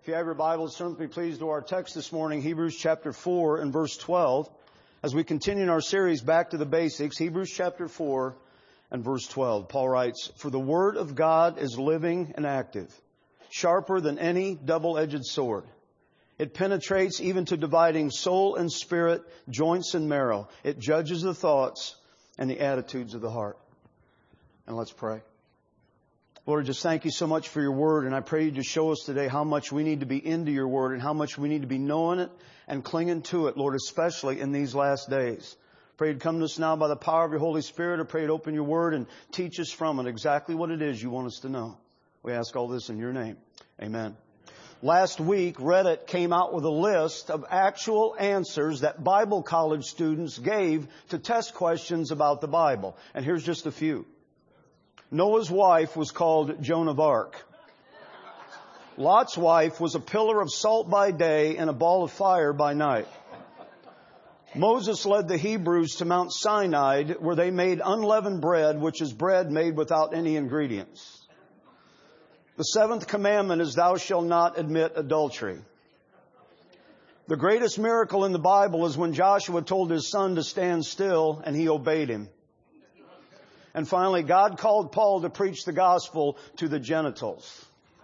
If you have your Bibles, turn with me please to our text this morning, Hebrews chapter 4 and verse 12. As we continue in our series, Back to the Basics, Hebrews chapter 4 and verse 12. Paul writes, "For the word of God is living and active, sharper than any double-edged sword. It penetrates even to dividing soul and spirit, joints and marrow. It judges the thoughts and the attitudes of the heart." And let's pray. Lord, just thank you so much for your word. And I pray you just show us today how much we need to be into your word and how much we need to be knowing it and clinging to it, Lord, especially in these last days. Pray you'd come to us now by the power of your Holy Spirit. I pray you'd open your word and teach us from it exactly what it is you want us to know. We ask all this in your name. Amen. Last week, Reddit came out with a list of actual answers that Bible college students gave to test questions about the Bible. And here's just a few. Noah's wife was called Joan of Arc. Lot's wife was a pillar of salt by day and a ball of fire by night. Moses led the Hebrews to Mount Sinai, where they made unleavened bread, which is bread made without any ingredients. The seventh commandment is, "Thou shalt not admit adultery." The greatest miracle in the Bible is when Joshua told his son to stand still and he obeyed him. And finally, God called Paul to preach the gospel to the genitals.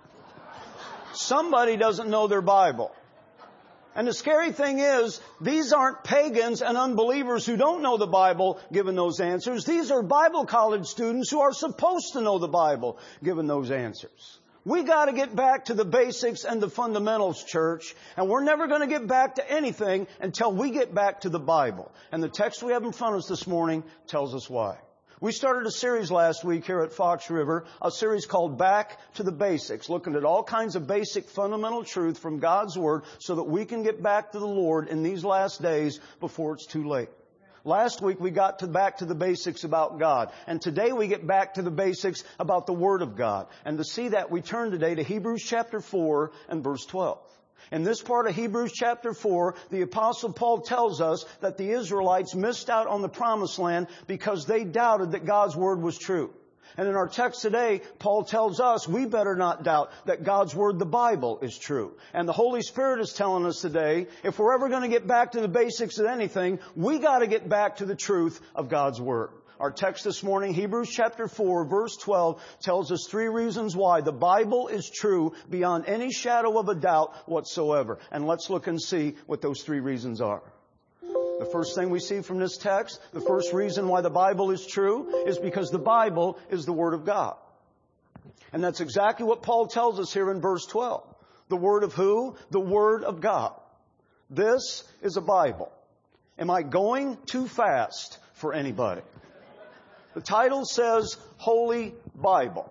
Somebody doesn't know their Bible. And the scary thing is, these aren't pagans and unbelievers who don't know the Bible given those answers. These are Bible college students who are supposed to know the Bible given those answers. We got to get back to the basics and the fundamentals, church. And we're never going to get back to anything until we get back to the Bible. And the text we have in front of us this morning tells us why. We started a series last week here at Fox River, a series called Back to the Basics, looking at all kinds of basic fundamental truth from God's Word so that we can get back to the Lord in these last days before it's too late. Last week we got back to the basics about God. And today we get back to the basics about the Word of God. And to see that, we turn today to Hebrews chapter 4 and verse 12. In this part of Hebrews chapter 4, the Apostle Paul tells us that the Israelites missed out on the promised land because they doubted that God's Word was true. And in our text today, Paul tells us we better not doubt that God's Word, the Bible, is true. And the Holy Spirit is telling us today, if we're ever going to get back to the basics of anything, we got to get back to the truth of God's Word. Our text this morning, Hebrews chapter 4, verse 12, tells us 3 reasons why the Bible is true beyond any shadow of a doubt whatsoever. And let's look and see what those 3 reasons are. The first thing we see from this text, the first reason why the Bible is true, is because the Bible is the Word of God. And that's exactly what Paul tells us here in verse 12. The Word of who? The Word of God. This is a Bible. Am I going too fast for anybody? The title says Holy Bible.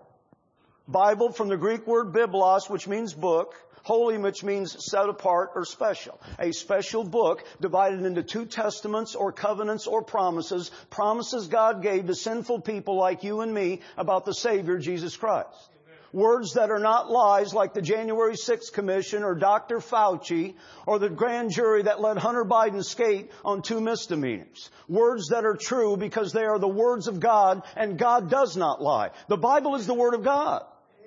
Bible from the Greek word biblos, which means book. Holy, which means set apart or special. A special book divided into 2 testaments or covenants or promises. Promises God gave to sinful people like you and me about the Savior, Jesus Christ. Words that are not lies like the January 6th Commission or Dr. Fauci or the grand jury that let Hunter Biden skate on 2 misdemeanors. Words that are true because they are the words of God, and God does not lie. The Bible is the Word of God.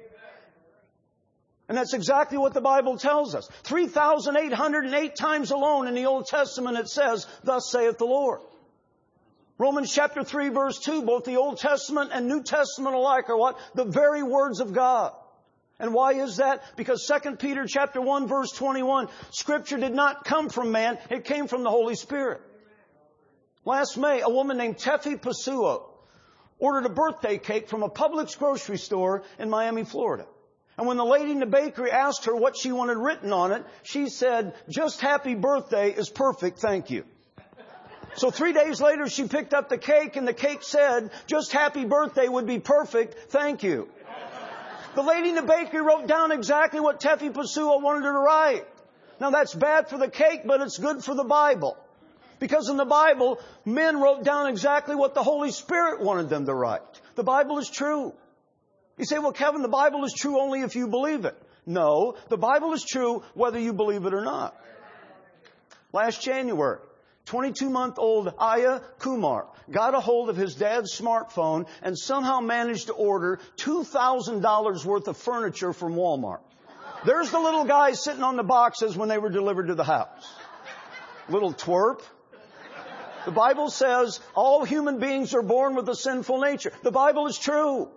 And that's exactly what the Bible tells us. 3,808 times alone in the Old Testament it says, "Thus saith the Lord." Romans chapter 3 verse 2, both the Old Testament and New Testament alike are what? The very words of God. And why is that? Because 2 Peter chapter 1 verse 21, Scripture did not come from man, it came from the Holy Spirit. Last May, a woman named Tefi Pasuo ordered a birthday cake from a Publix grocery store in Miami, Florida. And when the lady in the bakery asked her what she wanted written on it, she said, "Just happy birthday is perfect, thank you." So 3 days later, she picked up the cake, and the cake said, "Just happy birthday would be perfect, thank you." The lady in the bakery wrote down exactly what Tefi Pasuo wanted her to write. Now that's bad for the cake, but it's good for the Bible. Because in the Bible, men wrote down exactly what the Holy Spirit wanted them to write. The Bible is true. You say, "Well, Kevin, the Bible is true only if you believe it." No, the Bible is true whether you believe it or not. Last January, 22-month-old Aya Kumar got a hold of his dad's smartphone and somehow managed to order $2,000 worth of furniture from Walmart. There's the little guy sitting on the boxes when they were delivered to the house. Little twerp. The Bible says all human beings are born with a sinful nature. The Bible is true.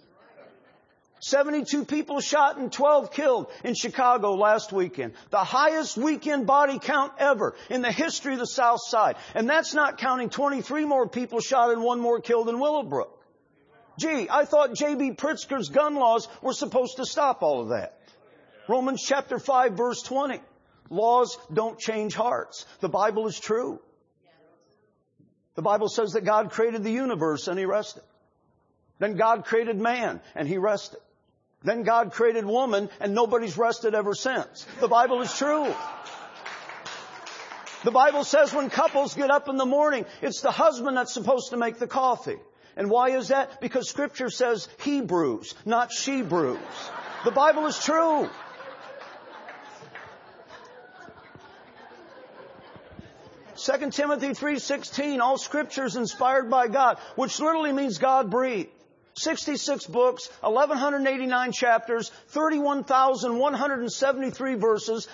72 people shot and 12 killed in Chicago last weekend. The highest weekend body count ever in the history of the South Side. And that's not counting 23 more people shot and 1 more killed in Willowbrook. Gee, I thought J.B. Pritzker's gun laws were supposed to stop all of that. Romans chapter 5 verse 20. Laws don't change hearts. The Bible is true. The Bible says that God created the universe and He rested. Then God created man and He rested. Then God created woman and nobody's rested ever since. The Bible is true. The Bible says when couples get up in the morning, it's the husband that's supposed to make the coffee. And why is that? Because Scripture says he brews, not she brews. The Bible is true. Second Timothy 3:16, all Scripture is inspired by God, which literally means God breathed. 66 books, 1,189 chapters, 31,173 verses,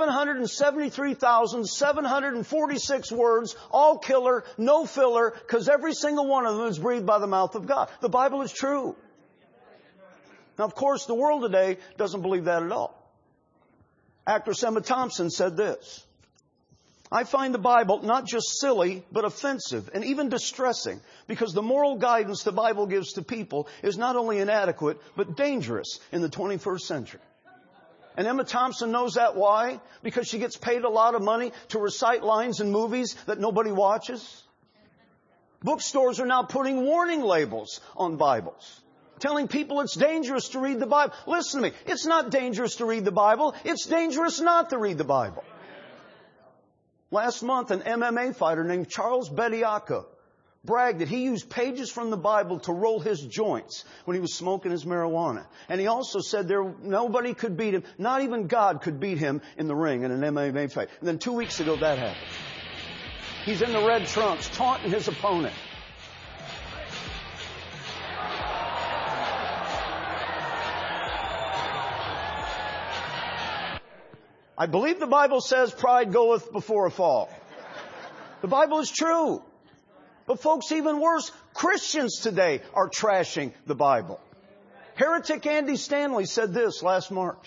773,746 words, all killer, no filler, because every single one of them is breathed by the mouth of God. The Bible is true. Now, of course, the world today doesn't believe that at all. Actress Emma Thompson said this: I find the Bible not just silly, but offensive and even distressing, because the moral guidance the Bible gives to people is not only inadequate, but dangerous in the 21st century. And Emma Thompson knows that. Why? Because she gets paid a lot of money to recite lines in movies that nobody watches. Bookstores are now putting warning labels on Bibles, telling people it's dangerous to read the Bible. Listen to me. It's not dangerous to read the Bible. It's dangerous not to read the Bible. Last month, an MMA fighter named Charles Bediako bragged that he used pages from the Bible to roll his joints when he was smoking his marijuana. And he also said nobody could beat him, not even God could beat him in the ring in an MMA fight. And then 2 weeks ago, that happened. He's in the red trunks, taunting his opponent. I believe the Bible says pride goeth before a fall. The Bible is true. But folks, even worse, Christians today are trashing the Bible. Heretic Andy Stanley said this last March.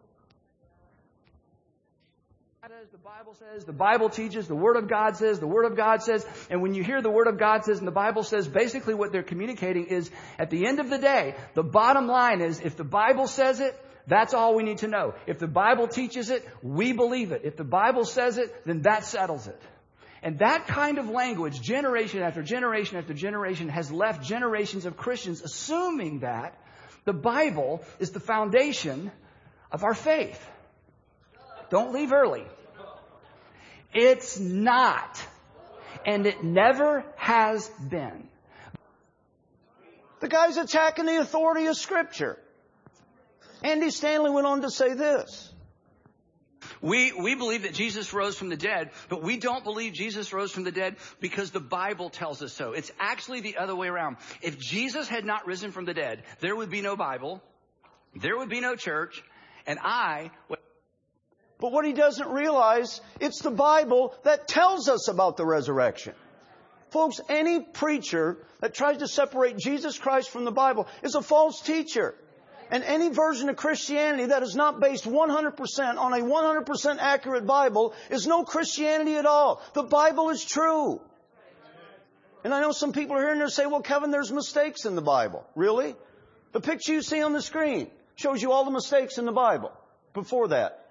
The Bible says, the Bible teaches, the Word of God says, the Word of God says. And when you hear the Word of God says and the Bible says, basically what they're communicating is, at the end of the day, the bottom line is, if the Bible says it, that's all we need to know. If the Bible teaches it, we believe it. If the Bible says it, then that settles it. And that kind of language, generation after generation after generation, has left generations of Christians assuming that the Bible is the foundation of our faith. Don't leave early. It's not. And it never has been. The guy's attacking the authority of Scripture. Andy Stanley went on to say this. We believe that Jesus rose from the dead, but we don't believe Jesus rose from the dead because the Bible tells us so. It's actually the other way around. If Jesus had not risen from the dead, there would be no Bible, there would be no church, and But what he doesn't realize, it's the Bible that tells us about the resurrection. Folks, any preacher that tries to separate Jesus Christ from the Bible is a false teacher. And any version of Christianity that is not based 100% on a 100% accurate Bible is no Christianity at all. The Bible is true. And I know some people are hearing there say, well, Kevin, there's mistakes in the Bible. Really? The picture you see on the screen shows you all the mistakes in the Bible before that.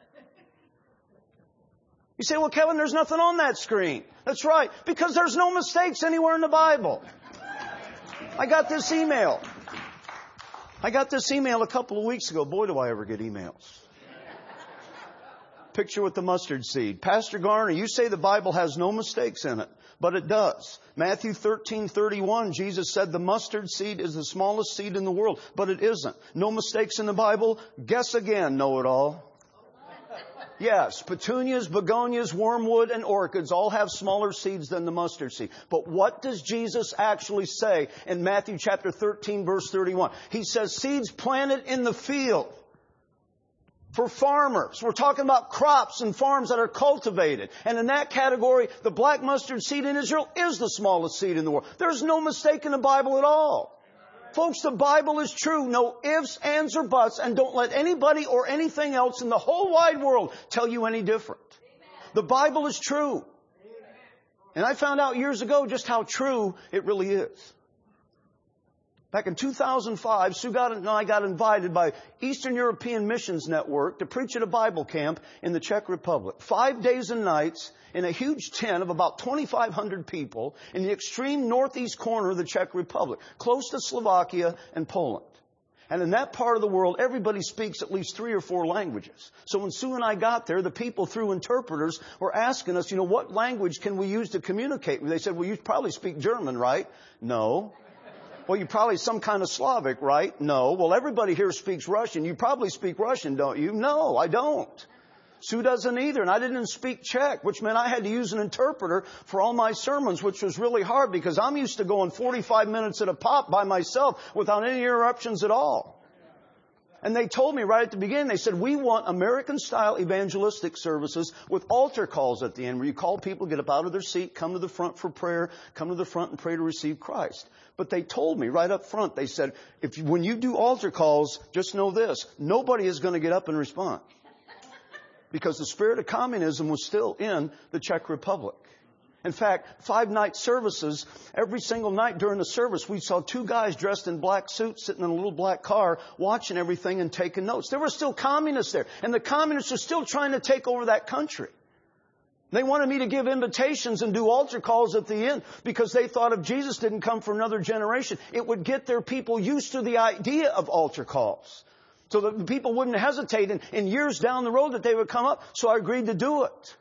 You say, well, Kevin, there's nothing on that screen. That's right, because there's no mistakes anywhere in the Bible. I got this email a couple of weeks ago. Boy, do I ever get emails. Picture with the mustard seed. Pastor Garner, you say the Bible has no mistakes in it, but it does. Matthew 13:31, Jesus said the mustard seed is the smallest seed in the world, but it isn't. No mistakes in the Bible? Guess again, know-it-all. Yes, petunias, begonias, wormwood, and orchids all have smaller seeds than the mustard seed. But what does Jesus actually say in Matthew chapter 13, verse 31? He says, seeds planted in the field for farmers. We're talking about crops and farms that are cultivated. And in that category, the black mustard seed in Israel is the smallest seed in the world. There's no mistake in the Bible at all. Folks, the Bible is true. No ifs, ands, or buts. And don't let anybody or anything else in the whole wide world tell you any different. The Bible is true. And I found out years ago just how true it really is. Back in 2005, Sue and I got invited by Eastern European Missions Network to preach at a Bible camp in the Czech Republic. 5 days and nights in a huge tent of about 2,500 people in the extreme northeast corner of the Czech Republic, close to Slovakia and Poland. And in that part of the world, everybody speaks at least 3 or 4 languages. So when Sue and I got there, the people through interpreters were asking us, what language can we use to communicate? They said, well, you probably speak German, right? No. Well, you probably some kind of Slavic, right? No. Well, everybody here speaks Russian. You probably speak Russian, don't you? No, I don't. Sue doesn't either. And I didn't speak Czech, which meant I had to use an interpreter for all my sermons, which was really hard because I'm used to going 45 minutes at a pop by myself without any interruptions at all. And they told me right at the beginning, they said, we want American-style evangelistic services with altar calls at the end, where you call people, get up out of their seat, come to the front for prayer, come to the front and pray to receive Christ. But they told me right up front, they said, when you do altar calls, just know this, nobody is going to get up and respond. Because the spirit of communism was still in the Czech Republic. In fact, 5-night services, every single night during the service, we saw 2 guys dressed in black suits sitting in a little black car watching everything and taking notes. There were still communists there. And the communists are still trying to take over that country. They wanted me to give invitations and do altar calls at the end because they thought if Jesus didn't come for another generation, it would get their people used to the idea of altar calls. So that the people wouldn't hesitate in years down the road that they would come up. So I agreed to do it.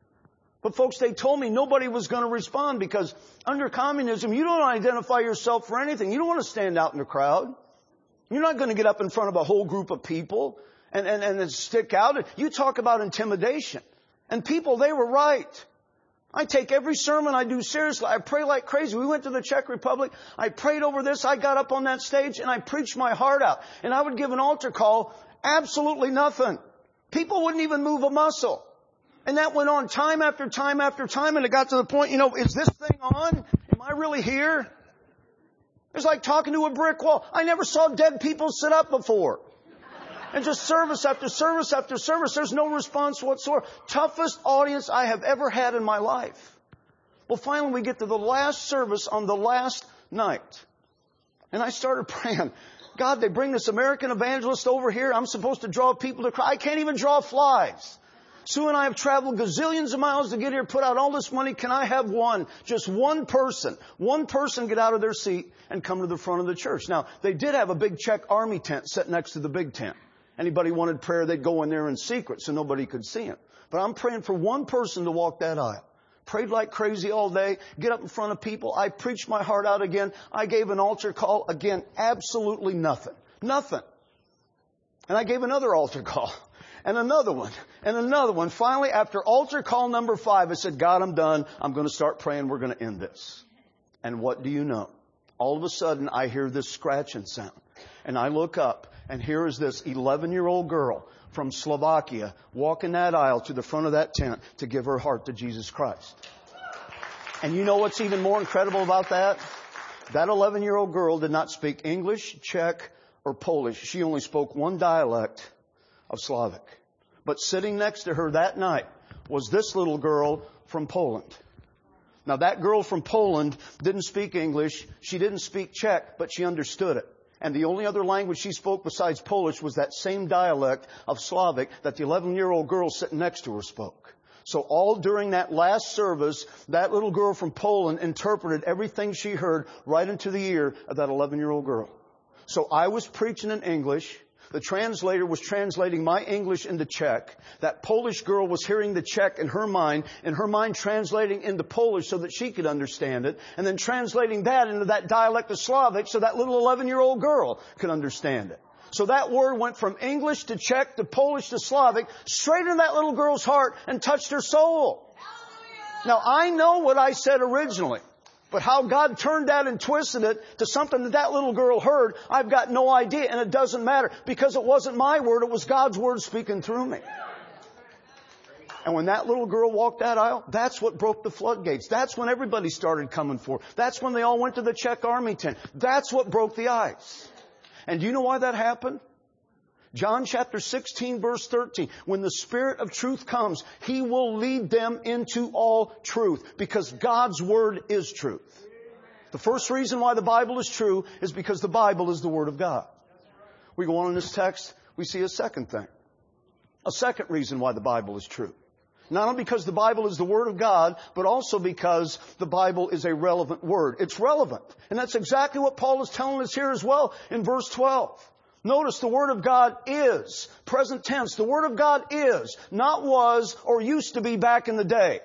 But folks, they told me nobody was going to respond because under communism, you don't identify yourself for anything. You don't want to stand out in the crowd. You're not going to get up in front of a whole group of people and stick out. You talk about intimidation. And people, they were right. I take every sermon I do seriously. I pray like crazy. We went to the Czech Republic. I prayed over this. I got up on that stage and I preached my heart out. And I would give an altar call. Absolutely nothing. People wouldn't even move a muscle. And that went on time after time after time. And it got to the point, is this thing on? Am I really here? It's like talking to a brick wall. I never saw dead people sit up before. And just service after service after service, there's no response whatsoever. Toughest audience I have ever had in my life. Well, finally we get to the last service on the last night. And I started praying, God, they bring this American evangelist over here. I'm supposed to draw people to Christ. I can't even draw flies. Sue and I have traveled gazillions of miles to get here, put out all this money. Can I have just one person get out of their seat and come to the front of the church? Now, they did have a big Czech army tent set next to the big tent. Anybody wanted prayer, they'd go in there in secret so nobody could see him. But I'm praying for one person to walk that aisle. Prayed like crazy all day, get up in front of people. I preached my heart out again. I gave an altar call. Again, absolutely nothing. Nothing. And I gave another altar call. And another one. And another one. Finally, after altar call number 5, I said, God, I'm done. I'm going to start praying. We're going to end this. And what do you know? All of a sudden, I hear this scratching sound. And I look up, and here is this 11-year-old girl from Slovakia walking that aisle to the front of that tent to give her heart to Jesus Christ. And you know what's even more incredible about that? That 11-year-old girl did not speak English, Czech, or Polish. She only spoke one dialect of Slavic. But sitting next to her that night was this little girl from Poland. Now that girl from Poland didn't speak English, she didn't speak Czech, but she understood it. And the only other language she spoke besides Polish was that same dialect of Slavic that the 11-year-old girl sitting next to her spoke. So all during that last service, that little girl from Poland interpreted everything she heard right into the ear of that 11-year-old girl. So I was preaching in English. The translator was translating my English into Czech. That Polish girl was hearing the Czech in her mind translating into Polish so that she could understand it, and then translating that into that dialect of Slavic so that little 11-year-old girl could understand it. So that word went from English to Czech to Polish to Slavic straight into that little girl's heart and touched her soul. Now, I know what I said originally. But how God turned that and twisted it to something that that little girl heard, I've got no idea. And it doesn't matter because it wasn't my word. It was God's word speaking through me. And when that little girl walked that aisle, that's what broke the floodgates. That's when everybody started coming forward. That's when they all went to the Czech army tent. That's what broke the ice. And do you know why that happened? John chapter 16 verse 13. When the Spirit of truth comes, He will lead them into all truth because God's word is truth. The first reason why the Bible is true is because the Bible is the Word of God. We go on in this text, we see a second thing. A second reason why the Bible is true. Not only because the Bible is the Word of God, but also because the Bible is a relevant Word. It's relevant. And that's exactly what Paul is telling us here as well in verse 12. Notice the Word of God is. Present tense. The Word of God is. Not was or used to be back in the day.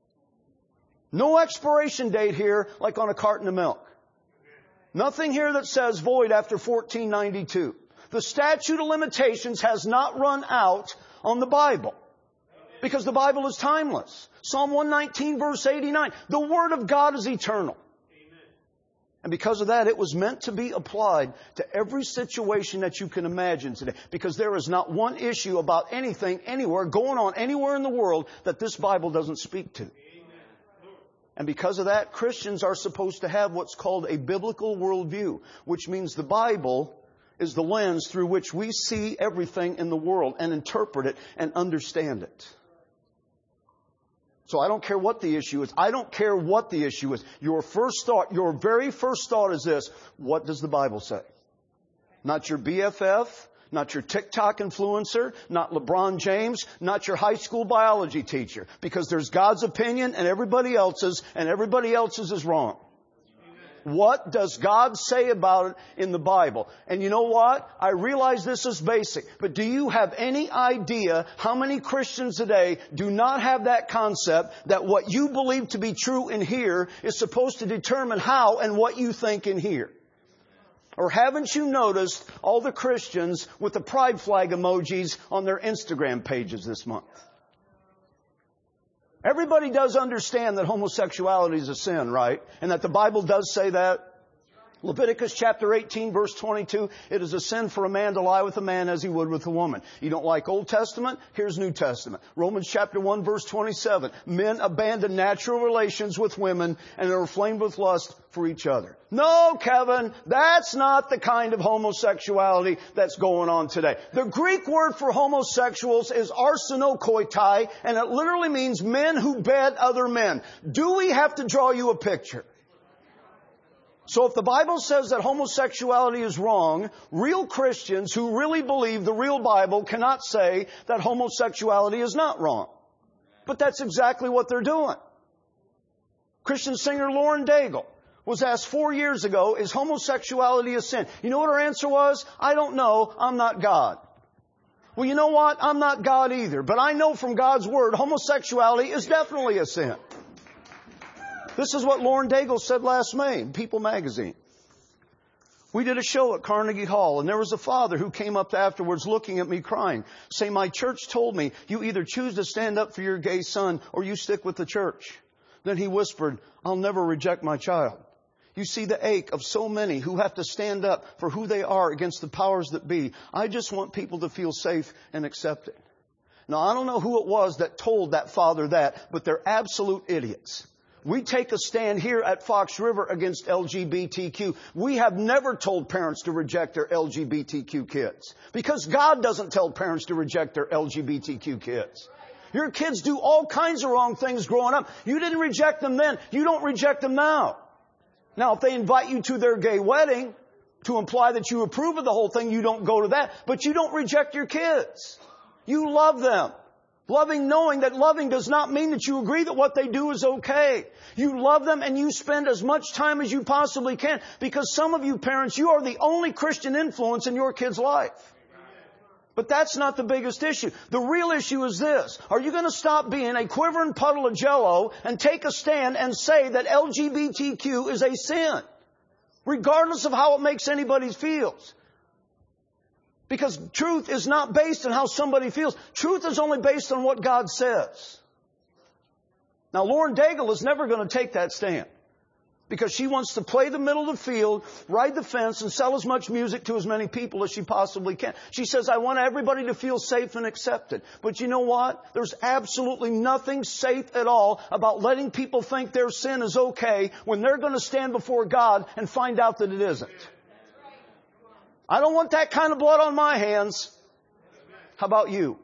No expiration date here like on a carton of milk. Nothing here that says void after 1492. The statute of limitations has not run out on the Bible. Because the Bible is timeless. Psalm 119 verse 89. The Word of God is eternal. And because of that, it was meant to be applied to every situation that you can imagine today. Because there is not one issue about anything, anywhere, going on anywhere in the world that this Bible doesn't speak to. And because of that, Christians are supposed to have what's called a biblical worldview, which means the Bible is the lens through which we see everything in the world and interpret it and understand it. So I don't care what the issue is. I don't care what the issue is. Your first thought, your very first thought is this. What does the Bible say? Not your BFF, not your TikTok influencer, not LeBron James, not your high school biology teacher. Because there's God's opinion and everybody else's is wrong. What does God say about it in the Bible? And you know what? I realize this is basic, but do you have any idea how many Christians today do not have that concept that what you believe to be true in here is supposed to determine how and what you think in here? Or haven't you noticed all the Christians with the pride flag emojis on their Instagram pages this month? Everybody does understand that homosexuality is a sin, right? And that the Bible does say that. Leviticus chapter 18 verse 22, it is a sin for a man to lie with a man as he would with a woman. You don't like Old Testament? Here's New Testament. Romans chapter 1 verse 27, men abandon natural relations with women and are inflamed with lust for each other. No, Kevin, that's not the kind of homosexuality that's going on today. The Greek word for homosexuals is arsenokoitai, and it literally means men who bed other men. Do we have to draw you a picture? So if the Bible says that homosexuality is wrong, real Christians who really believe the real Bible cannot say that homosexuality is not wrong. But that's exactly what they're doing. Christian singer Lauren Daigle was asked 4 years ago, is homosexuality a sin? You know what her answer was? I don't know. I'm not God. Well, you know what? I'm not God either. But I know from God's Word, homosexuality is definitely a sin. This is what Lauren Daigle said last May in People magazine. We did a show at Carnegie Hall, and there was a father who came up afterwards looking at me crying, saying, my church told me you either choose to stand up for your gay son or you stick with the church. Then he whispered, I'll never reject my child. You see the ache of so many who have to stand up for who they are against the powers that be. I just want people to feel safe and accepted. Now, I don't know who it was that told that father that, but they're absolute idiots. We take a stand here at Fox River against LGBTQ. We have never told parents to reject their LGBTQ kids. Because God doesn't tell parents to reject their LGBTQ kids. Your kids do all kinds of wrong things growing up. You didn't reject them then. You don't reject them now. Now, if they invite you to their gay wedding to imply that you approve of the whole thing, you don't go to that. But you don't reject your kids. You love them. Loving, knowing that loving does not mean that you agree that what they do is okay. You love them and you spend as much time as you possibly can. Because some of you parents, you are the only Christian influence in your kid's life. But that's not the biggest issue. The real issue is this. Are you going to stop being a quivering puddle of Jell-O and take a stand and say that LGBTQ is a sin? Regardless of how it makes anybody feel. Because truth is not based on how somebody feels. Truth is only based on what God says. Now, Lauren Daigle is never going to take that stand. because she wants to play the middle of the field, ride the fence, and sell as much music to as many people as she possibly can. She says, I want everybody to feel safe and accepted. But you know what? There's absolutely nothing safe at all about letting people think their sin is okay when they're going to stand before God and find out that it isn't. I don't want that kind of blood on my hands. How about you?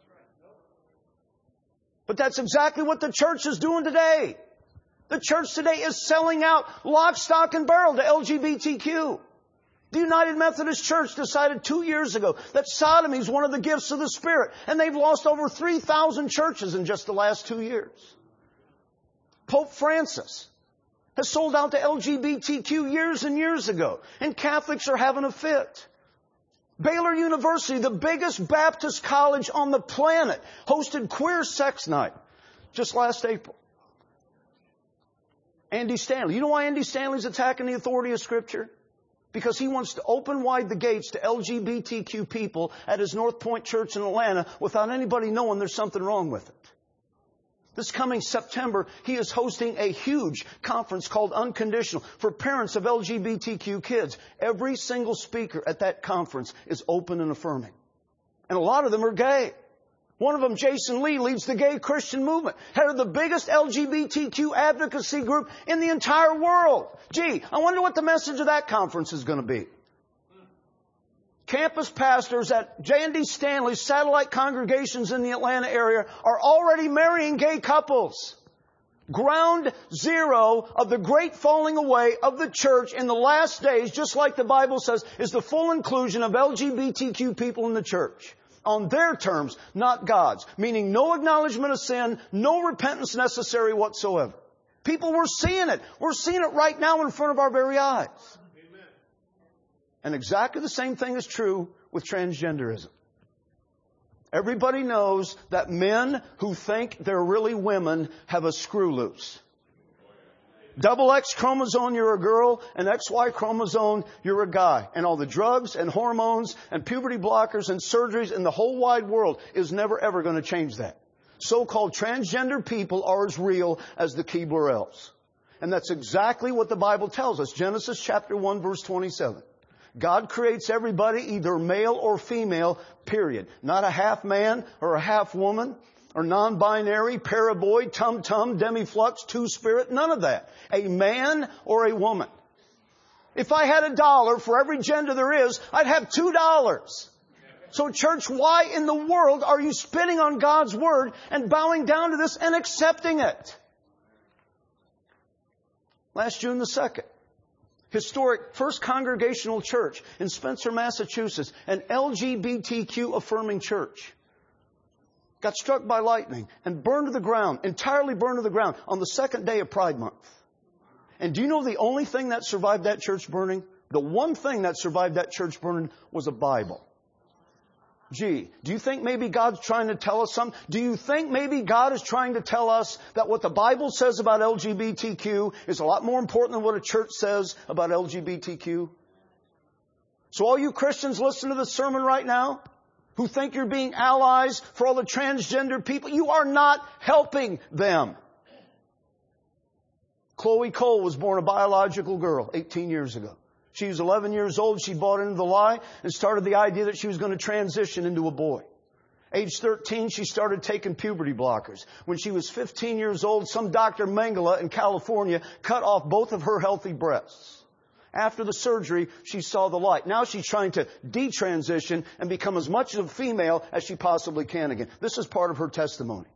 But that's exactly what the church is doing today. The church today is selling out lock, stock, and barrel to LGBTQ. The United Methodist Church decided 2 years ago that sodomy is one of the gifts of the Spirit. And they've lost over 3,000 churches in just the last 2 years. Pope Francis has sold out to LGBTQ years and years ago. And Catholics are having a fit. Baylor University, the biggest Baptist college on the planet, hosted Queer Sex Night just last April. Andy Stanley. You know why Andy Stanley's attacking the authority of Scripture? Because he wants to open wide the gates to LGBTQ people at his North Point Church in Atlanta without anybody knowing there's something wrong with it. This coming September, he is hosting a huge conference called Unconditional for parents of LGBTQ kids. Every single speaker at that conference is open and affirming. And a lot of them are gay. One of them, Jason Lee, leads the gay Christian movement, head of the biggest LGBTQ advocacy group in the entire world. Gee, I wonder what the message of that conference is going to be. Campus pastors at J&D Stanley's satellite congregations in the Atlanta area are already marrying gay couples. Ground zero of the great falling away of the church in the last days, just like the Bible says, is the full inclusion of LGBTQ people in the church. On their terms, not God's. Meaning no acknowledgement of sin, no repentance necessary whatsoever. People, we're seeing it. We're seeing it right now in front of our very eyes. Amen. And exactly the same thing is true with transgenderism. Everybody knows that men who think they're really women have a screw loose. Double X chromosome, you're a girl, and XY chromosome, you're a guy. And all the drugs and hormones and puberty blockers and surgeries in the whole wide world is never ever going to change that. So-called transgender people are as real as the Keebler elves. And that's exactly what the Bible tells us. Genesis chapter 1 verse 27. God creates everybody either male or female, period. Not a half man or a half woman. Or non-binary, paraboid, tum-tum, demiflux, two-spirit, none of that. A man or a woman. If I had $1 for every gender there is, I'd have $2. So church, why in the world are you spitting on God's Word and bowing down to this and accepting it? Last June the 2nd, historic First Congregational Church in Spencer, Massachusetts, an LGBTQ affirming church, got struck by lightning and burned to the ground, entirely burned to the ground on the second day of Pride Month. And do you know the only thing that survived that church burning? The one thing that survived that church burning was a Bible. Gee, do you think maybe God's trying to tell us something? Do you think maybe God is trying to tell us that what the Bible says about LGBTQ is a lot more important than what a church says about LGBTQ? So all you Christians listening to this sermon right now, who think you're being allies for all the transgender people, you are not helping them. Chloe Cole was born a biological girl 18 years ago. She was 11 years old. She bought into the lie and started the idea that she was going to transition into a boy. Age 13, she started taking puberty blockers. When she was 15 years old, some Dr. Mengele in California cut off both of her healthy breasts. After the surgery, she saw the light. Now she's trying to detransition and become as much of a female as she possibly can again. This is part of her testimony.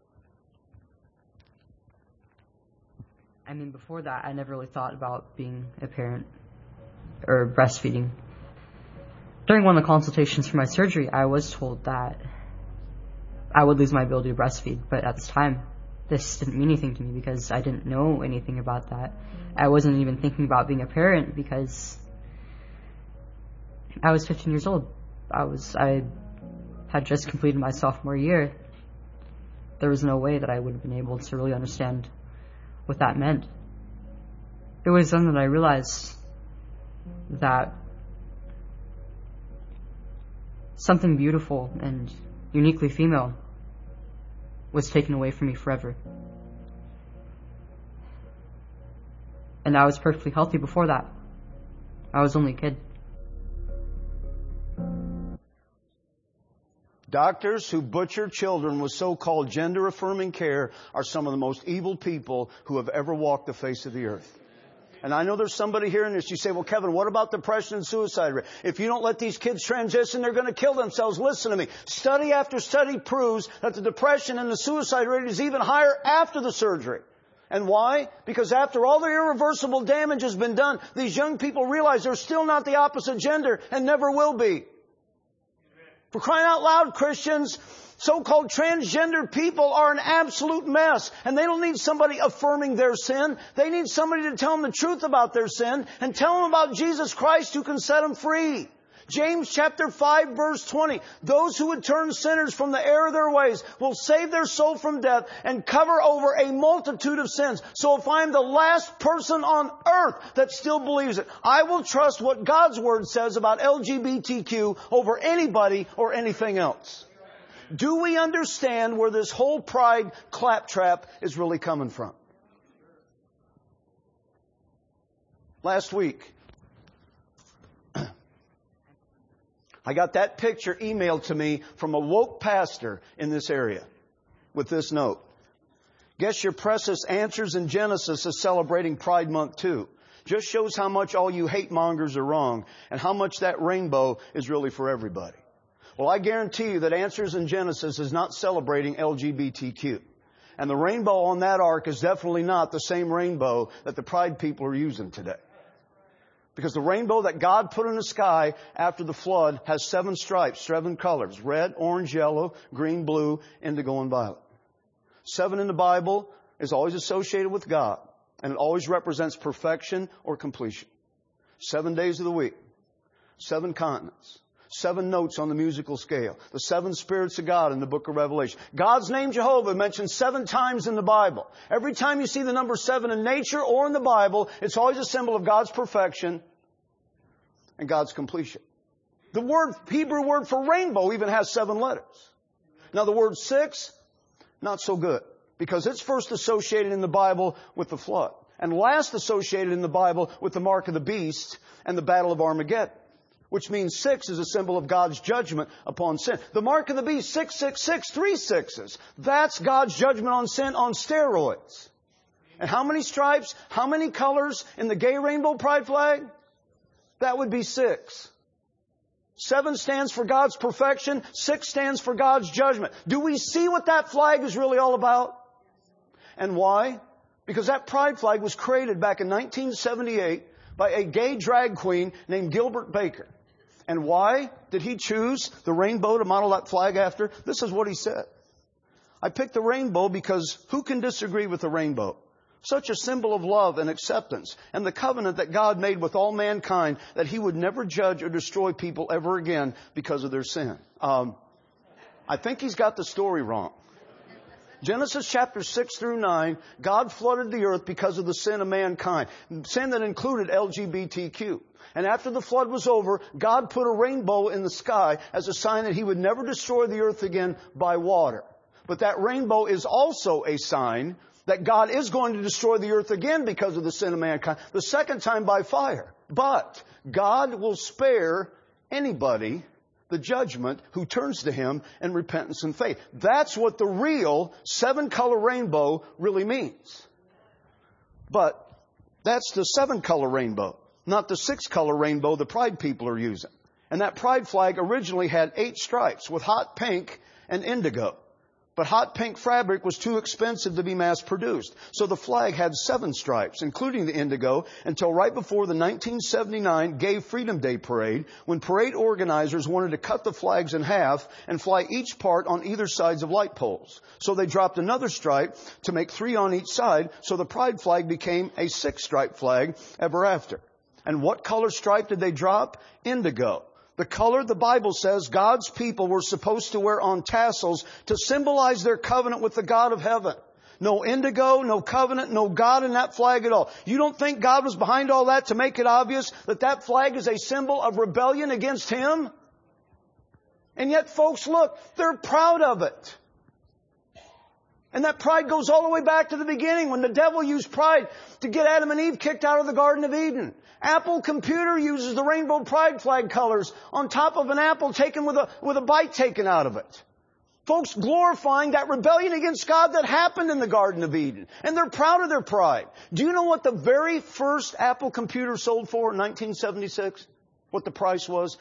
I mean, before that, I never really thought about being a parent or breastfeeding. During one of the consultations for my surgery, I was told that I would lose my ability to breastfeed. But at this time, this didn't mean anything to me because I didn't know anything about that. I wasn't even thinking about being a parent because I was 15 years old. I had just completed my sophomore year. There was no way that I would have been able to really understand what that meant. It was then that I realized that something beautiful and uniquely female was taken away from me forever. And I was perfectly healthy before that. I was only a kid. Doctors who butcher children with so-called gender-affirming care are some of the most evil people who have ever walked the face of the earth. And I know there's somebody hearing this. You say, well, Kevin, what about depression and suicide rate? If you don't let these kids transition, they're going to kill themselves. Listen to me. Study after study proves that the depression and the suicide rate is even higher after the surgery. And why? Because after all the irreversible damage has been done, these young people realize they're still not the opposite gender and never will be. For crying out loud, Christians, so-called transgender people are an absolute mess. And they don't need somebody affirming their sin. They need somebody to tell them the truth about their sin and tell them about Jesus Christ who can set them free. James chapter 5 verse 20. Those who would turn sinners from the error of their ways will save their soul from death and cover over a multitude of sins. So if I'm the last person on earth that still believes it, I will trust what God's Word says about LGBTQ over anybody or anything else. Do we understand where this whole pride claptrap is really coming from? Last week, I got that picture emailed to me from a woke pastor in this area with this note. Guess your precious Answers in Genesis is celebrating Pride Month too. Just shows how much all you hate mongers are wrong and how much that rainbow is really for everybody. Well, I guarantee you that Answers in Genesis is not celebrating LGBTQ. And the rainbow on that ark is definitely not the same rainbow that the pride people are using today. Because the rainbow that God put in the sky after the flood has 7 stripes, 7 colors: red, orange, yellow, green, blue, indigo, and violet. 7 in the Bible is always associated with God, and it always represents perfection or completion. 7 days of the week, 7 continents, 7 notes on the musical scale, the 7 spirits of God in the book of Revelation. God's name Jehovah mentioned 7 times in the Bible. Every time you see the number 7 in nature or in the Bible, it's always a symbol of God's perfection and God's completion. The Hebrew word for rainbow even has 7 letters. Now the word 6, not so good, because it's first associated in the Bible with the flood, and last associated in the Bible with the mark of the beast and the battle of Armageddon. Which means 6 is a symbol of God's judgment upon sin. The mark of the beast, 666, 3 sixes. That's God's judgment on sin on steroids. And how many stripes, how many colors in the gay rainbow pride flag? That would be 6. 7 stands for God's perfection. 6 stands for God's judgment. Do we see what that flag is really all about? And why? Because that pride flag was created back in 1978 by a gay drag queen named Gilbert Baker. And why did he choose the rainbow to model that flag after? This is what he said. I picked the rainbow because who can disagree with the rainbow? Such a symbol of love and acceptance and the covenant that God made with all mankind that He would never judge or destroy people ever again because of their sin. I think he's got the story wrong. Genesis chapter 6 through 9, God flooded the earth because of the sin of mankind. Sin that included LGBTQ. And after the flood was over, God put a rainbow in the sky as a sign that He would never destroy the earth again by water. But that rainbow is also a sign that God is going to destroy the earth again because of the sin of mankind, the second time by fire. But God will spare anybody the judgment who turns to Him in repentance and faith. That's what the real 7-color rainbow really means. But that's the 7-color rainbow, not the 6-color rainbow the pride people are using. And that pride flag originally had 8 stripes with hot pink and indigo. But hot pink fabric was too expensive to be mass produced. So the flag had 7 stripes, including the indigo, until right before the 1979 Gay Freedom Day parade, when parade organizers wanted to cut the flags in half and fly each part on either sides of light poles. So they dropped another stripe to make 3 on each side, so the pride flag became a 6-stripe flag ever after. And what color stripe did they drop? Indigo. The color the Bible says God's people were supposed to wear on tassels to symbolize their covenant with the God of heaven. No indigo, no covenant, no God in that flag at all. You don't think God was behind all that to make it obvious that that flag is a symbol of rebellion against Him? And yet, folks, look, they're proud of it. And that pride goes all the way back to the beginning when the devil used pride to get Adam and Eve kicked out of the Garden of Eden. Apple Computer uses the rainbow pride flag colors on top of an apple taken with a bite taken out of it. Folks glorifying that rebellion against God that happened in the Garden of Eden. And they're proud of their pride. Do you know what the very first Apple Computer sold for in 1976? What the price was?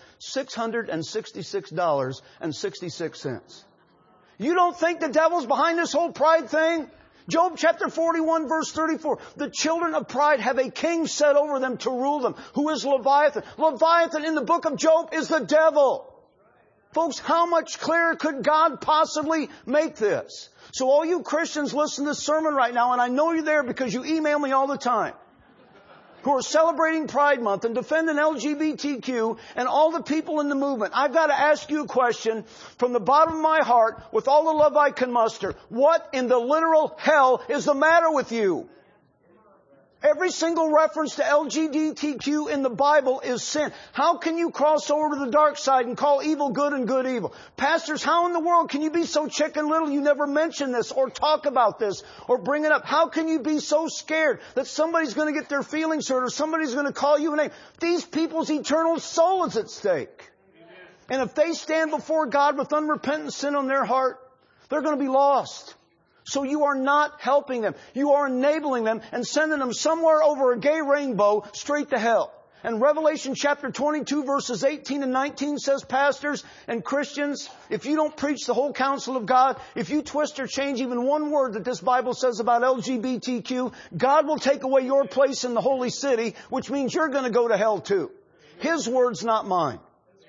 $666.66. You don't think the devil's behind this whole pride thing? Job chapter 41 verse 34. The children of pride have a king set over them to rule them, who is Leviathan. Leviathan in the book of Job is the devil. Folks, how much clearer could God possibly make this? So all you Christians listen to this sermon right now, and I know you're there because you email me all the time, who are celebrating Pride Month and defending LGBTQ and all the people in the movement. I've got to ask you a question from the bottom of my heart with all the love I can muster. What in the literal hell is the matter with you? Every single reference to LGBTQ in the Bible is sin. How can you cross over to the dark side and call evil good and good evil? Pastors, how in the world can you be so chicken little you never mention this or talk about this or bring it up? How can you be so scared that somebody's going to get their feelings hurt or somebody's going to call you a name? These people's eternal soul is at stake. And if they stand before God with unrepentant sin on their heart, they're going to be lost. So you are not helping them. You are enabling them and sending them somewhere over a gay rainbow straight to hell. And Revelation chapter 22 verses 18 and 19 says, pastors and Christians, if you don't preach the whole counsel of God, if you twist or change even one word that this Bible says about LGBTQ, God will take away your place in the holy city, which means you're going to go to hell too. His words, not mine.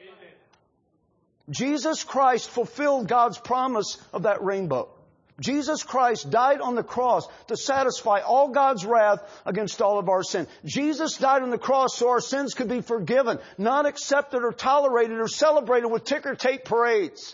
Jesus Christ fulfilled God's promise of that rainbow. Jesus Christ died on the cross to satisfy all God's wrath against all of our sin. Jesus died on the cross so our sins could be forgiven, not accepted or tolerated or celebrated with ticker tape parades.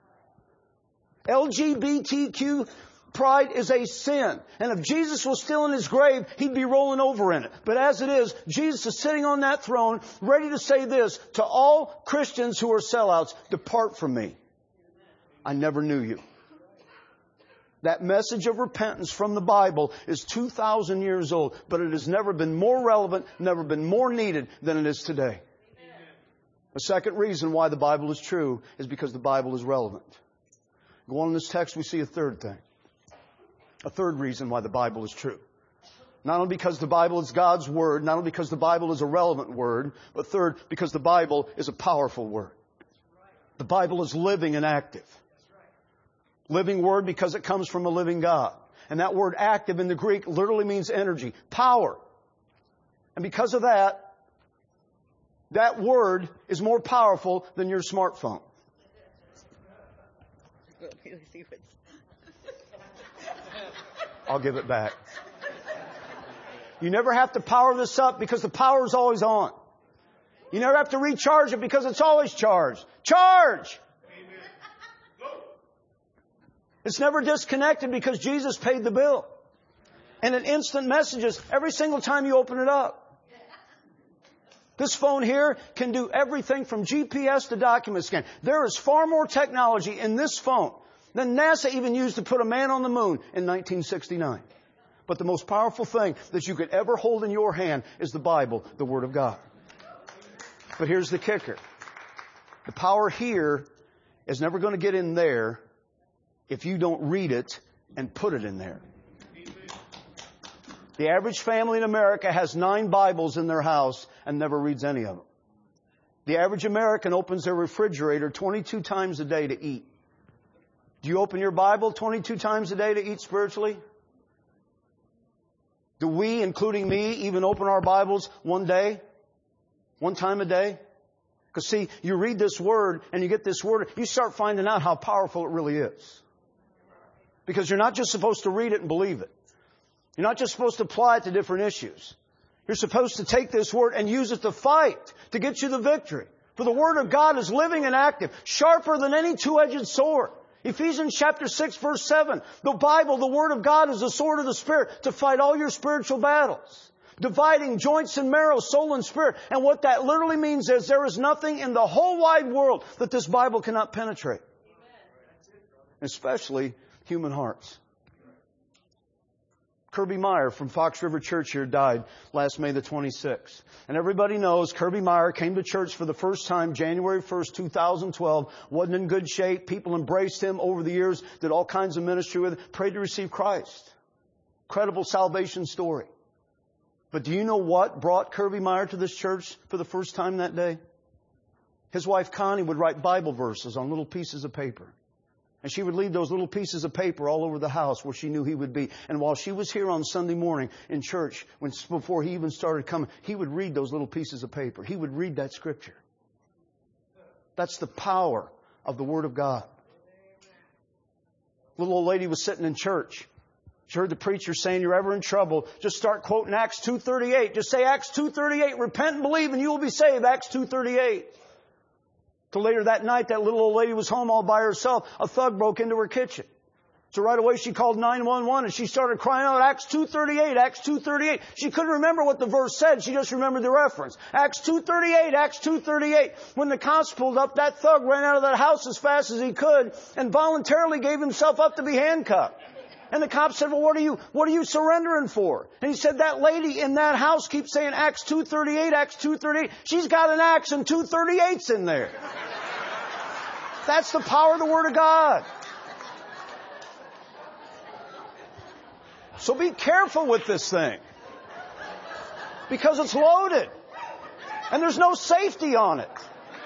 LGBTQ pride is a sin. And if Jesus was still in His grave, He'd be rolling over in it. But as it is, Jesus is sitting on that throne, ready to say this to all Christians who are sellouts: depart from me. I never knew you. That message of repentance from the Bible is 2,000 years old, but it has never been more relevant, never been more needed than it is today. The second reason why the Bible is true is because the Bible is relevant. Go on in this text, we see a third thing. A third reason why the Bible is true. Not only because the Bible is God's Word, not only because the Bible is a relevant Word, but third, because the Bible is a powerful Word. The Bible is living and active. Living Word because it comes from a living God. And that word active in the Greek literally means energy, power. And because of that, that word is more powerful than your smartphone. I'll give it back. You never have to power this up because the power is always on. You never have to recharge it because it's always charged. Charge! It's never disconnected because Jesus paid the bill. And it instant messages every single time you open it up. This phone here can do everything from GPS to document scan. There is far more technology in this phone than NASA even used to put a man on the moon in 1969. But the most powerful thing that you could ever hold in your hand is the Bible, the Word of God. But here's the kicker. The power here is never going to get in there if you don't read it and put it in there. The average family in America has 9 Bibles in their house and never reads any of them. The average American opens their refrigerator 22 times a day to eat. Do you open your Bible 22 times a day to eat spiritually? Do we, including me, even open our Bibles one time a day? Because see, you read this Word and you get this Word, you start finding out how powerful it really is. Because you're not just supposed to read it and believe it. You're not just supposed to apply it to different issues. You're supposed to take this Word and use it to fight, to get you the victory. For the Word of God is living and active, sharper than any two-edged sword. Ephesians chapter 6 verse 7. The Bible, the Word of God, is the sword of the Spirit to fight all your spiritual battles. Dividing joints and marrow, soul and spirit. And what that literally means is there is nothing in the whole wide world that this Bible cannot penetrate. Especially human hearts. Kirby Meyer from Fox River Church here died last May the 26th. And everybody knows Kirby Meyer came to church for the first time January 1st, 2012. Wasn't in good shape. People embraced him over the years, did all kinds of ministry with him, prayed to receive Christ. Incredible salvation story. But do you know what brought Kirby Meyer to this church for the first time that day? His wife Connie would write Bible verses on little pieces of paper. And she would leave those little pieces of paper all over the house where she knew he would be. And while she was here on Sunday morning in church, before he even started coming, he would read those little pieces of paper. He would read that Scripture. That's the power of the Word of God. Little old lady was sitting in church. She heard the preacher saying, you're ever in trouble, just start quoting Acts 2:38. Just say Acts 2:38. Repent and believe and you will be saved. Acts 2:38. Till later that night, that little old lady was home all by herself. A thug broke into her kitchen. So right away she called 911 and she started crying out, Acts 2:38, Acts 2:38. She couldn't remember what the verse said. She just remembered the reference. Acts 2:38, Acts 2:38. When the cops pulled up, that thug ran out of that house as fast as he could and voluntarily gave himself up to be handcuffed. And the cops said, well, what are you surrendering for? And he said, that lady in that house keeps saying Acts 2:38, Acts 2:38. She's got an axe and 2:38s in there. That's the power of the Word of God. So be careful with this thing. Because it's loaded. And there's no safety on it.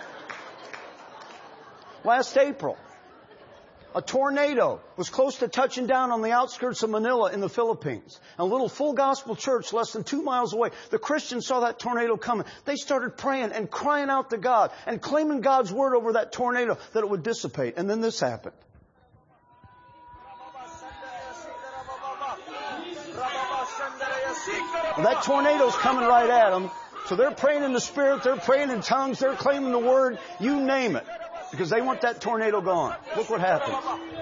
Last April, a tornado was close to touching down on the outskirts of Manila in the Philippines. A little full gospel church less than 2 miles away. The Christians saw that tornado coming. They started praying and crying out to God and claiming God's word over that tornado that it would dissipate. And then this happened. Well, that tornado's coming right at them. So they're praying in the Spirit. They're praying in tongues. They're claiming the word. You name it. Because they want that tornado gone. Look what happens.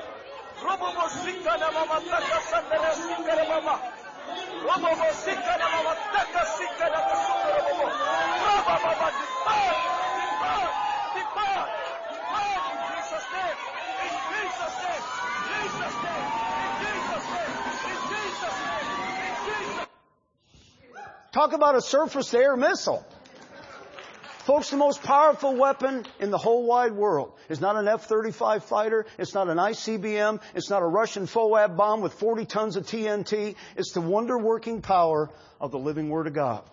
Talk about a surface-to-air missile. Folks, the most powerful weapon in the whole wide world is not an F-35 fighter. It's not an ICBM. It's not a Russian FOAB bomb with 40 tons of TNT. It's the wonder-working power of the living Word of God.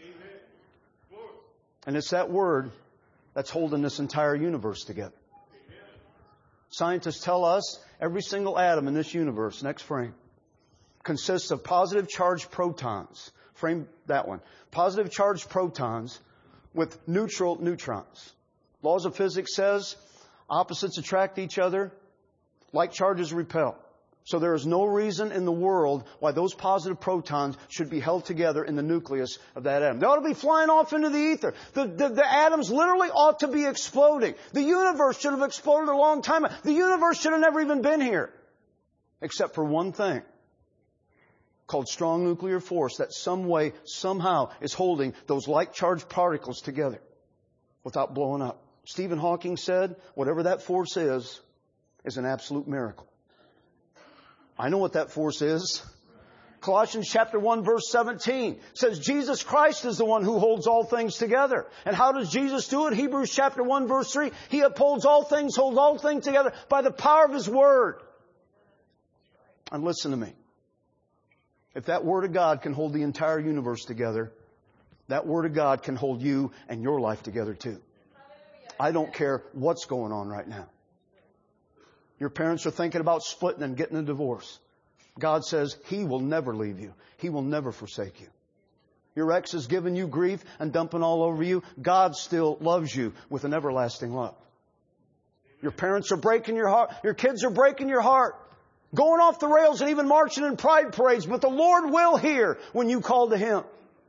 And it's that Word that's holding this entire universe together. Scientists tell us every single atom in this universe, next frame, consists of positive charged protons. Frame that one. Positive charged protons with neutral neutrons. Laws of physics says opposites attract each other, like charges repel. So there is no reason in the world why those positive protons should be held together in the nucleus of that atom. They ought to be flying off into the ether. The atoms literally ought to be exploding. The universe should have exploded a long time ago. The universe should have never even been here. Except for one thing. Called strong nuclear force that some way, somehow is holding those like-charged particles together without blowing up. Stephen Hawking said, whatever that force is an absolute miracle. I know what that force is. Colossians chapter 1 verse 17 says Jesus Christ is the one who holds all things together. And how does Jesus do it? Hebrews chapter 1 verse 3, He upholds all things, holds all things together by the power of His Word. And listen to me. If that Word of God can hold the entire universe together, that Word of God can hold you and your life together too. I don't care what's going on right now. Your parents are thinking about splitting and getting a divorce. God says He will never leave you. He will never forsake you. Your ex is giving you grief and dumping all over you. God still loves you with an everlasting love. Your parents are breaking your heart. Your kids are breaking your heart. Going off the rails and even marching in pride parades. But the Lord will hear when you call to Him.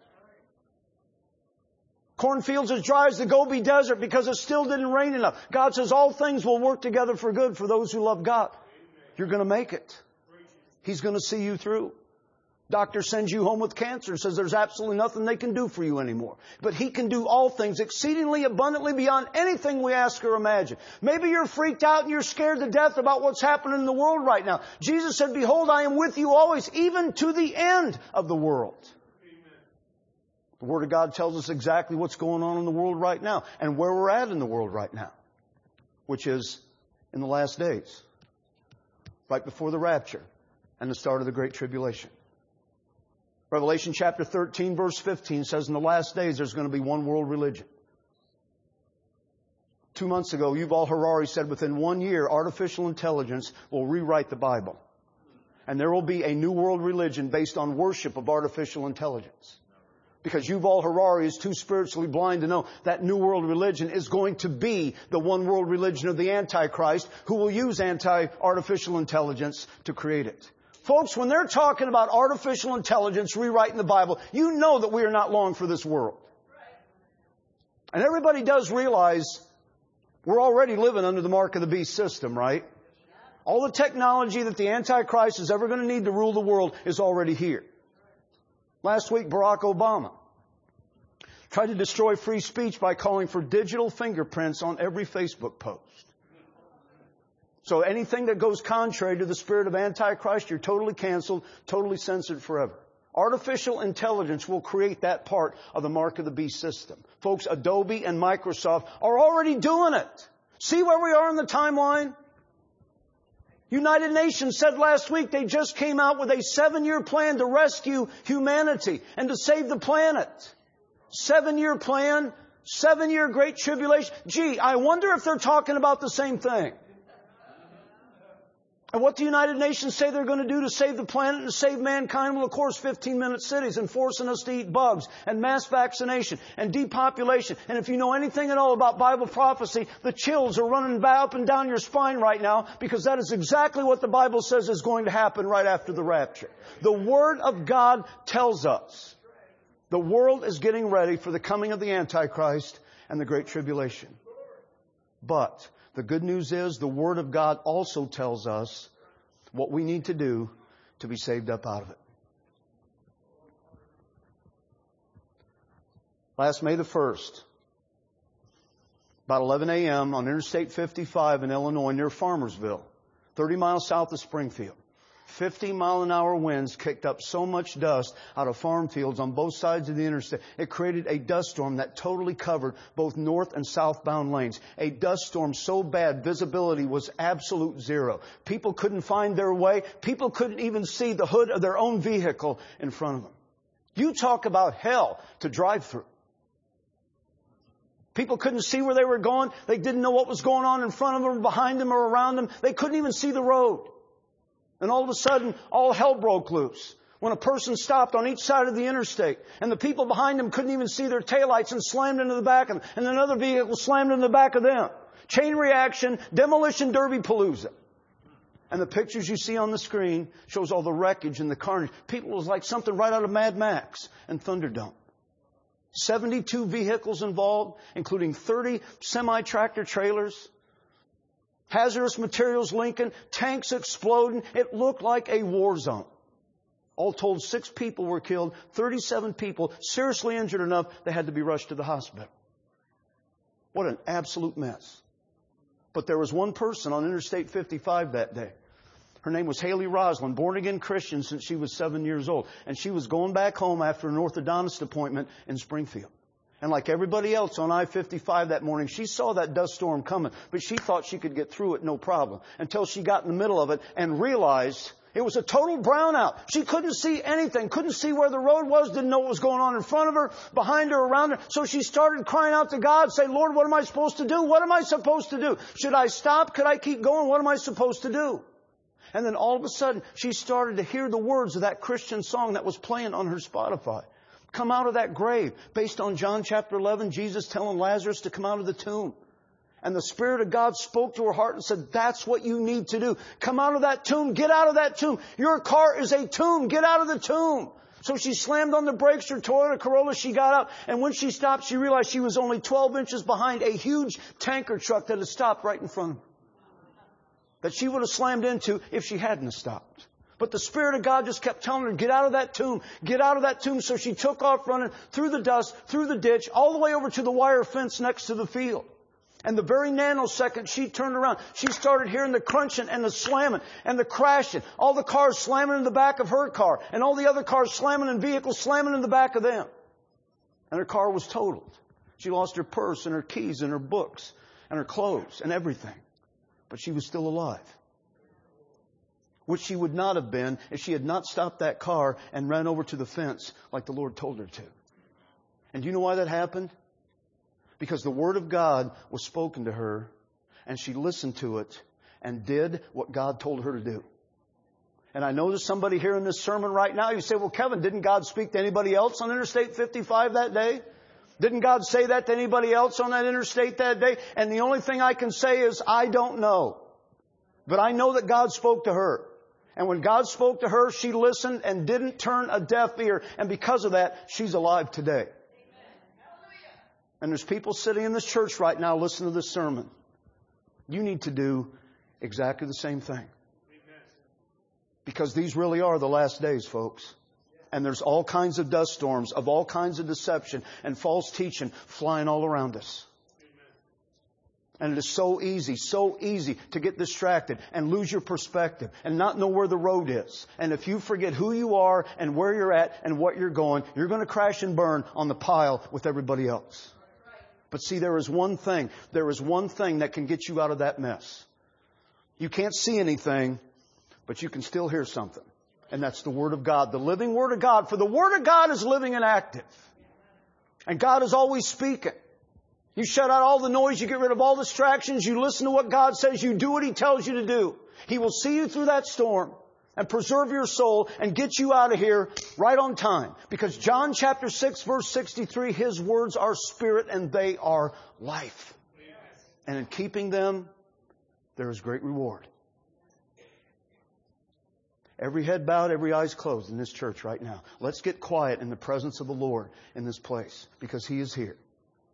Cornfields as dry as the Gobi Desert because it still didn't rain enough. God says all things will work together for good for those who love God. You're going to make it. He's going to see you through. Doctor sends you home with cancer and says there's absolutely nothing they can do for you anymore. But He can do all things exceedingly abundantly beyond anything we ask or imagine. Maybe you're freaked out and you're scared to death about what's happening in the world right now. Jesus said, behold, I am with you always, even to the end of the world. Amen. The Word of God tells us exactly what's going on in the world right now and where we're at in the world right now, which is in the last days, right before the rapture and the start of the Great Tribulation. Revelation chapter 13 verse 15 says in the last days there's going to be one world religion. 2 months ago, Yuval Harari said within 1 year, artificial intelligence will rewrite the Bible. And there will be a new world religion based on worship of artificial intelligence. Because Yuval Harari is too spiritually blind to know that new world religion is going to be the one world religion of the Antichrist, who will use artificial intelligence to create it. Folks, when they're talking about artificial intelligence rewriting the Bible, you know that we are not long for this world. And everybody does realize we're already living under the mark of the beast system, right? All the technology that the Antichrist is ever going to need to rule the world is already here. Last week, Barack Obama tried to destroy free speech by calling for digital fingerprints on every Facebook post. So anything that goes contrary to the spirit of Antichrist, you're totally canceled, totally censored forever. Artificial intelligence will create that part of the mark of the beast system. Folks, Adobe and Microsoft are already doing it. See where we are in the timeline? United Nations said last week they just came out with a 7-year plan to rescue humanity and to save the planet. 7-year plan, 7-year Great Tribulation. Gee, I wonder if they're talking about the same thing. And what the United Nations say they're going to do to save the planet and save mankind? Well, of course, 15-minute cities and forcing us to eat bugs and mass vaccination and depopulation. And if you know anything at all about Bible prophecy, the chills are running up and down your spine right now because that is exactly what the Bible says is going to happen right after the rapture. The Word of God tells us the world is getting ready for the coming of the Antichrist and the Great Tribulation. But the good news is the Word of God also tells us what we need to do to be saved up out of it. Last May the 1st, about 11 a.m. on Interstate 55 in Illinois near Farmersville, 30 miles south of Springfield, 50-mile-an-hour winds kicked up so much dust out of farm fields on both sides of the interstate. It created a dust storm that totally covered both north and southbound lanes. A dust storm so bad, visibility was absolute zero. People couldn't find their way. People couldn't even see the hood of their own vehicle in front of them. You talk about hell to drive through. People couldn't see where they were going. They didn't know what was going on in front of them, behind them, or around them. They couldn't even see the road. And all of a sudden, all hell broke loose when a person stopped on each side of the interstate and the people behind them couldn't even see their taillights and slammed into the back of them, and another vehicle slammed into the back of them. Chain reaction, demolition derby palooza. And the pictures you see on the screen shows all the wreckage and the carnage. People, it was like something right out of Mad Max and Thunderdome. 72 vehicles involved, including 30 semi-tractor trailers. Hazardous materials Lincoln, tanks exploding. It looked like a war zone. All told, 6 people were killed, 37 people seriously injured enough they had to be rushed to the hospital. What an absolute mess. But there was one person on Interstate 55 that day. Her name was Haley Roslin, born-again Christian since she was 7 years old. And she was going back home after an orthodontist appointment in Springfield. And like everybody else on I-55 that morning, she saw that dust storm coming, but she thought she could get through it no problem until she got in the middle of it and realized it was a total brownout. She couldn't see anything, couldn't see where the road was, didn't know what was going on in front of her, behind her, around her. So she started crying out to God, say, Lord, what am I supposed to do? What am I supposed to do? Should I stop? Could I keep going? What am I supposed to do? And then all of a sudden, she started to hear the words of that Christian song that was playing on her Spotify. Come out of that grave. Based on John chapter 11, Jesus telling Lazarus to come out of the tomb. And the Spirit of God spoke to her heart and said, that's what you need to do. Come out of that tomb. Get out of that tomb. Your car is a tomb. Get out of the tomb. So she slammed on the brakes, her Toyota Corolla. She got out. And when she stopped, she realized she was only 12 inches behind a huge tanker truck that had stopped right in front of her. That she would have slammed into if she hadn't stopped. But the Spirit of God just kept telling her, get out of that tomb, get out of that tomb. So she took off running through the dust, through the ditch, all the way over to the wire fence next to the field. And the very nanosecond she turned around, she started hearing the crunching and the slamming and the crashing. All the cars slamming in the back of her car and all the other cars slamming in vehicles slamming in the back of them. And her car was totaled. She lost her purse and her keys and her books and her clothes and everything. But she was still alive. Which she would not have been if she had not stopped that car and ran over to the fence like the Lord told her to. And do you know why that happened? Because the Word of God was spoken to her and she listened to it and did what God told her to do. And I know there's somebody here in this sermon right now. You say, well, Kevin, didn't God speak to anybody else on Interstate 55 that day? Didn't God say that to anybody else on that interstate that day? And the only thing I can say is, I don't know. But I know that God spoke to her. And when God spoke to her, she listened and didn't turn a deaf ear. And because of that, she's alive today. And there's people sitting in this church right now listening to this sermon. You need to do exactly the same thing. Because these really are the last days, folks. And there's all kinds of dust storms of all kinds of deception and false teaching flying all around us. And it is so easy to get distracted and lose your perspective and not know where the road is. And if you forget who you are and where you're at and what you're going to crash and burn on the pile with everybody else. But see, there is one thing that can get you out of that mess. You can't see anything, but you can still hear something. And that's the Word of God, the living Word of God. For the Word of God is living and active. And God is always speaking. You shut out all the noise. You get rid of all distractions. You listen to what God says. You do what He tells you to do. He will see you through that storm and preserve your soul and get you out of here right on time. Because John chapter 6 verse 63, His words are spirit and they are life. And in keeping them, there is great reward. Every head bowed, every eyes closed in this church right now. Let's get quiet in the presence of the Lord in this place because He is here.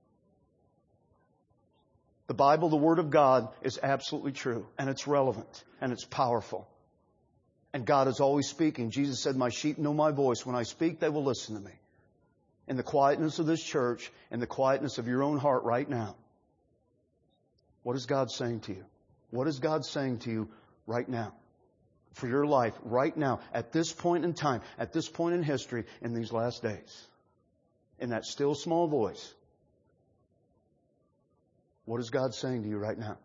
The Bible, the Word of God, is absolutely true. And it's relevant. And it's powerful. And God is always speaking. Jesus said, my sheep know my voice. When I speak, they will listen to me. In the quietness of this church, in the quietness of your own heart right now. What is God saying to you? What is God saying to you right now? For your life, right now, at this point in time, at this point in history, in these last days. In that still small voice. What is God saying to you right now?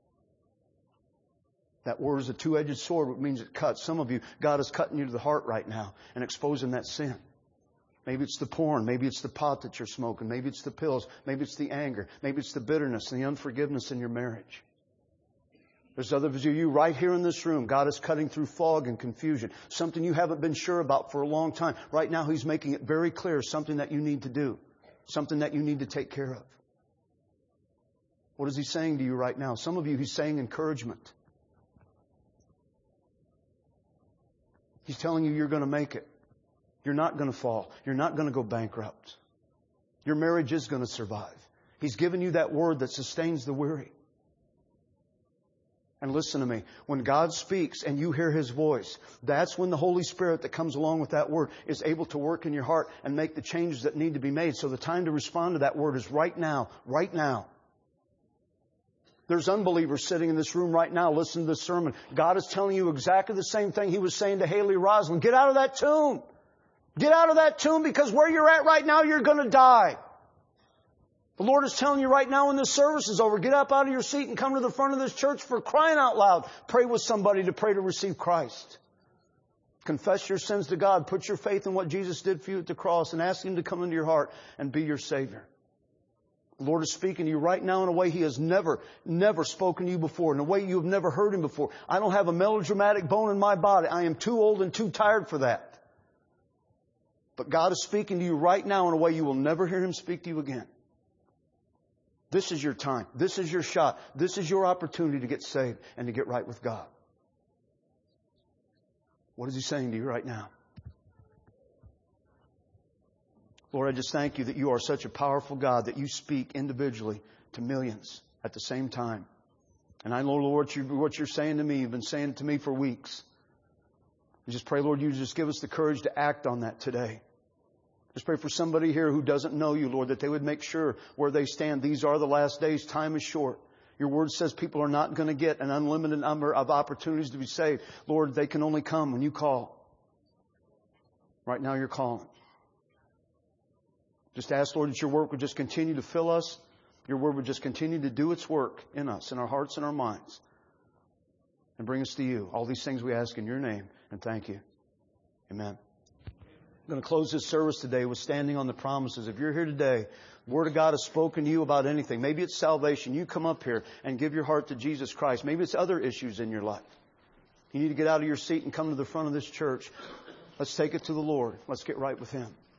That word is a two-edged sword, which means it cuts. Some of you, God is cutting you to the heart right now and exposing that sin. Maybe it's the porn. Maybe it's the pot that you're smoking. Maybe it's the pills. Maybe it's the anger. Maybe it's the bitterness and the unforgiveness in your marriage. There's others of you right here in this room. God is cutting through fog and confusion. Something you haven't been sure about for a long time. Right now, He's making it very clear. Something that you need to do. Something that you need to take care of. What is He saying to you right now? Some of you, He's saying encouragement. He's telling you you're going to make it. You're not going to fall. You're not going to go bankrupt. Your marriage is going to survive. He's given you that word that sustains the weary. And listen to me. When God speaks and you hear His voice, that's when the Holy Spirit that comes along with that word is able to work in your heart and make the changes that need to be made. So the time to respond to that word is right now. Right now. There's unbelievers sitting in this room right now listening to this sermon. God is telling you exactly the same thing He was saying to Haley Roslin. Get out of that tomb. Get out of that tomb because where you're at right now, you're going to die. The Lord is telling you right now when this service is over, get up out of your seat and come to the front of this church for crying out loud. Pray with somebody to pray to receive Christ. Confess your sins to God. Put your faith in what Jesus did for you at the cross and ask Him to come into your heart and be your Savior. The Lord is speaking to you right now in a way He has never spoken to you before, in a way you have never heard Him before. I don't have a melodramatic bone in my body. I am too old and too tired for that. But God is speaking to you right now in a way you will never hear Him speak to you again. This is your time. This is your shot. This is your opportunity to get saved and to get right with God. What is He saying to you right now? Lord, I just thank You that You are such a powerful God that You speak individually to millions at the same time. And I know, Lord, what You're saying to me. You've been saying it to me for weeks. I just pray, Lord, you just give us the courage to act on that today. Just pray for somebody here who doesn't know you, Lord, that they would make sure where they stand. These are the last days. Time is short. Your word says people are not going to get an unlimited number of opportunities to be saved. Lord, they can only come when you call. Right now you're calling. Just ask, Lord, that your work would just continue to fill us. Your word would just continue to do its work in us, in our hearts and our minds. And bring us to you. All these things we ask in your name. And thank you. Amen. I'm going to close this service today with standing on the promises. If you're here today, the Word of God has spoken to you about anything. Maybe it's salvation. You come up here and give your heart to Jesus Christ. Maybe it's other issues in your life. You need to get out of your seat and come to the front of this church. Let's take it to the Lord. Let's get right with Him.